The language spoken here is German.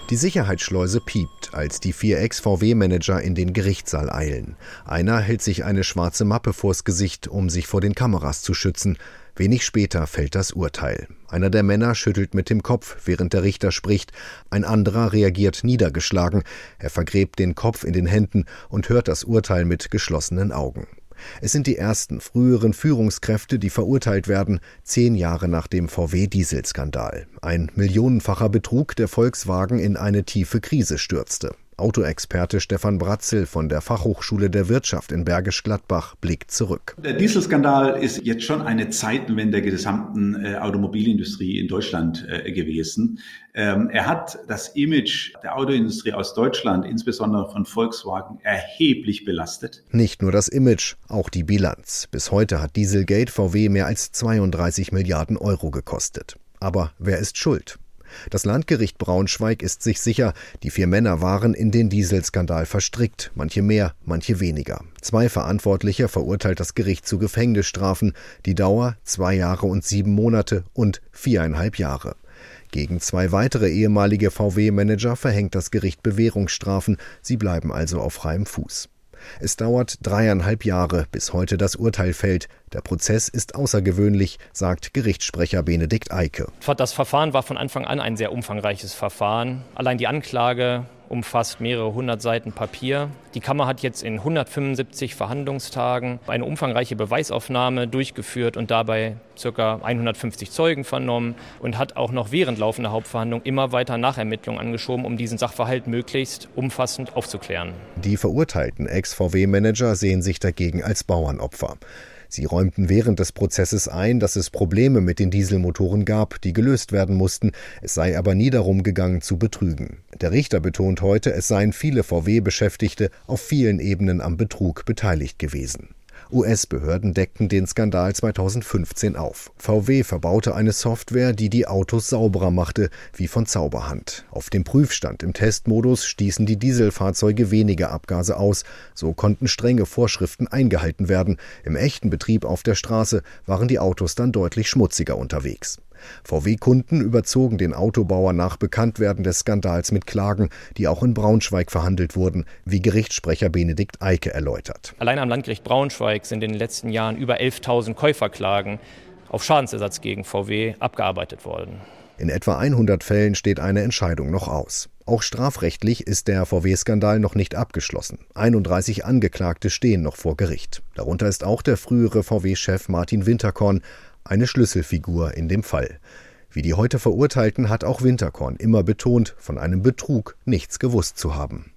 Die Sicherheitsschleuse piept, als die 4 Ex-VW-Manager in den Gerichtssaal eilen. Einer hält sich eine schwarze Mappe vors Gesicht, um sich vor den Kameras zu schützen. Wenig später fällt das Urteil. Einer der Männer schüttelt mit dem Kopf, während der Richter spricht. Ein anderer reagiert niedergeschlagen. Er vergräbt den Kopf in den Händen und hört das Urteil mit geschlossenen Augen. Es sind die ersten früheren Führungskräfte, die verurteilt werden, 10 Jahre nach dem VW-Dieselskandal. Ein millionenfacher Betrug, der Volkswagen in eine tiefe Krise stürzte. Autoexperte Stefan Bratzel von der Fachhochschule der Wirtschaft in Bergisch Gladbach blickt zurück. Der Dieselskandal ist jetzt schon eine Zeitenwende der gesamten Automobilindustrie in Deutschland gewesen. Er hat das Image der Autoindustrie aus Deutschland, insbesondere von Volkswagen, erheblich belastet. Nicht nur das Image, auch die Bilanz. Bis heute hat Dieselgate VW mehr als 32 Milliarden Euro gekostet. Aber wer ist schuld? Das Landgericht Braunschweig ist sich sicher, die 4 Männer waren in den Dieselskandal verstrickt, manche mehr, manche weniger. 2 Verantwortliche verurteilt das Gericht zu Gefängnisstrafen, die Dauer 2 Jahre und 7 Monate und 4,5 Jahre. Gegen 2 weitere ehemalige VW-Manager verhängt das Gericht Bewährungsstrafen, sie bleiben also auf freiem Fuß. Es dauert 3,5 Jahre, bis heute das Urteil fällt. Der Prozess ist außergewöhnlich, sagt Gerichtssprecher Benedikt Eike. Das Verfahren war von Anfang an ein sehr umfangreiches Verfahren. Allein die Anklage umfasst mehrere 100 Seiten Papier. Die Kammer hat jetzt in 175 Verhandlungstagen eine umfangreiche Beweisaufnahme durchgeführt und dabei ca. 150 Zeugen vernommen und hat auch noch während laufender Hauptverhandlung immer weiter Nachermittlungen angeschoben, um diesen Sachverhalt möglichst umfassend aufzuklären. Die verurteilten Ex-VW-Manager sehen sich dagegen als Bauernopfer. Sie räumten während des Prozesses ein, dass es Probleme mit den Dieselmotoren gab, die gelöst werden mussten. Es sei aber nie darum gegangen, zu betrügen. Der Richter betont heute, es seien viele VW-Beschäftigte auf vielen Ebenen am Betrug beteiligt gewesen. US-Behörden deckten den Skandal 2015 auf. VW verbaute eine Software, die die Autos sauberer machte, wie von Zauberhand. Auf dem Prüfstand im Testmodus stießen die Dieselfahrzeuge weniger Abgase aus. So konnten strenge Vorschriften eingehalten werden. Im echten Betrieb auf der Straße waren die Autos dann deutlich schmutziger unterwegs. VW-Kunden überzogen den Autobauer nach Bekanntwerden des Skandals mit Klagen, die auch in Braunschweig verhandelt wurden, wie Gerichtssprecher Benedikt Eike erläutert. Allein am Landgericht Braunschweig sind in den letzten Jahren über 11.000 Käuferklagen auf Schadensersatz gegen VW abgearbeitet worden. In etwa 100 Fällen steht eine Entscheidung noch aus. Auch strafrechtlich ist der VW-Skandal noch nicht abgeschlossen. 31 Angeklagte stehen noch vor Gericht. Darunter ist auch der frühere VW-Chef Martin Winterkorn, eine Schlüsselfigur in dem Fall. Wie die heute Verurteilten hat auch Winterkorn immer betont, von einem Betrug nichts gewusst zu haben.